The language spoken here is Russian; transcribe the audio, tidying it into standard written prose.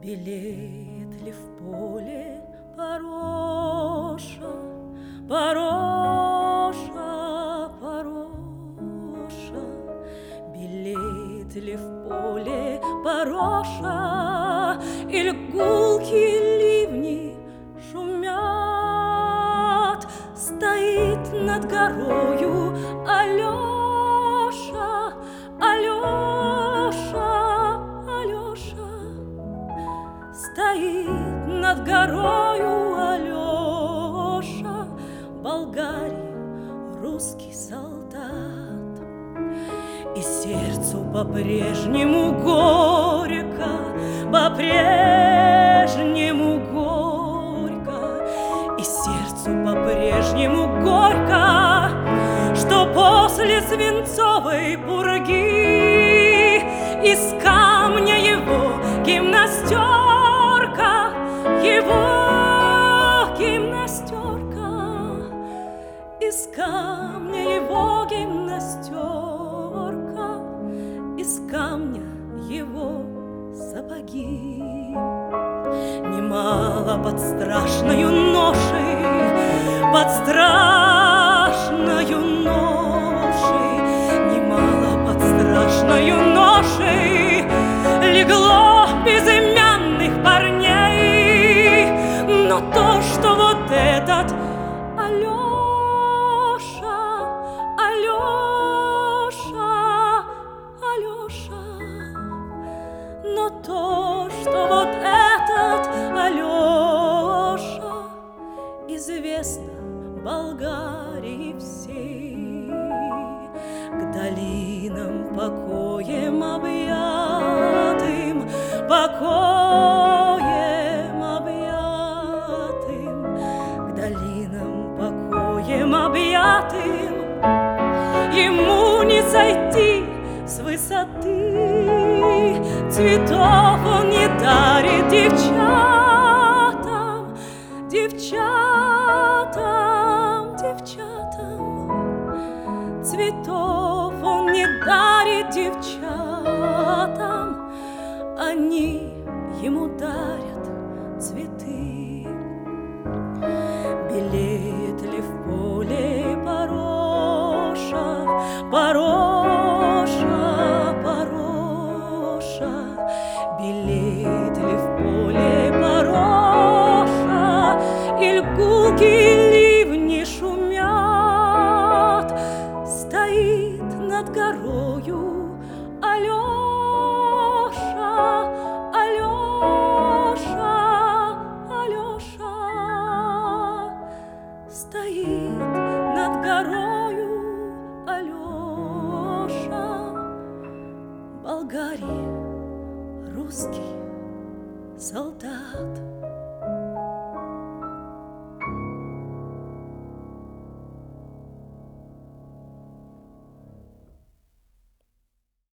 Белеет ли в поле пороша, пороша, пороша? Белеет ли в поле пороша, или гулкие ливни шумят? Стоит над горою Алеша, Алеша, Алеша. Стоит над горою Алеша, болгарин, русский солдат. И сердцу по-прежнему горько, по-прежнему горько, и сердцу по-прежнему горько, что после свинцовой пурги из камня его гимнастерка, его гимнастерка, из камня его гимнастерка, из камня его сапоги. Немало под страшною ношей, под страшною ношей, немало под страшною ношей легло безымянных парней. Но то, что вот этот Алеша, Алеша, Алеша, но то, что вот этот Алеша известно Болгарии всей, к долинам покоем объятым, покоем объятым, к долинам покоем объятым, ему не сойти с высоты. Цветов он не дарит девчатам, девчатам.